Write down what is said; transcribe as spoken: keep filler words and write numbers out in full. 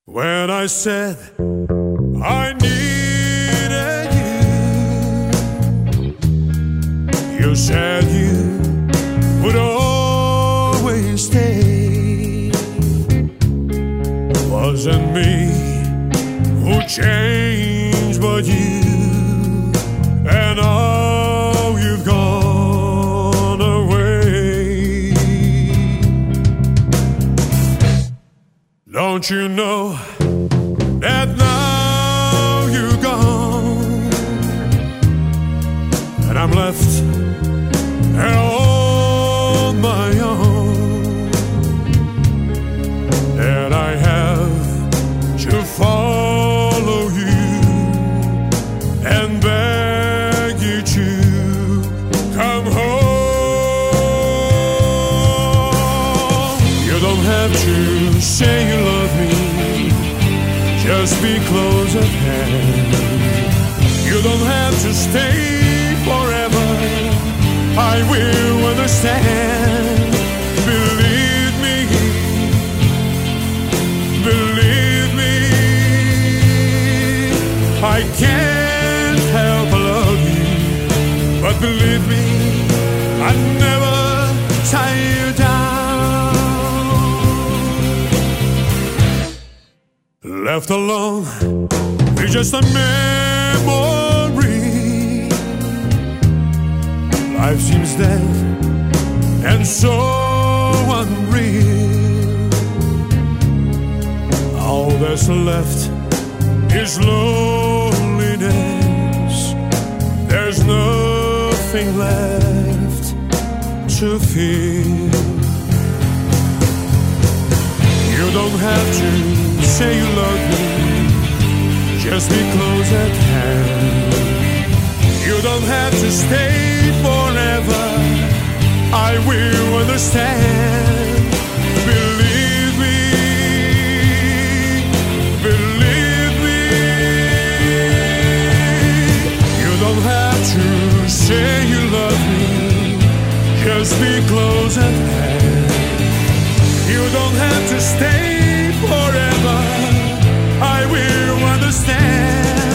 When I said I needed you, you said you would always stay. Wasn't me who changed, but you. And now you've gone away. Don't you know that now you're gone, and I'm left here on my own, and I have to follow you and beg you to come home. You don't have to say you love me, just be close at hand. You don't have to stay forever, I will understand. Believe me, believe me, I can't help but love you, but believe me, I never tie you down. Left alone, you're just a memory. Life seems dead and so unreal. All that's left is loneliness. There's nothing left to feel. You don't have to say you love me, just be close at hand. You don't have to stay forever, I will understand. Believe me, believe me. You don't have to say you love me, just be close at hand. You don't have to stay forever, I will understand.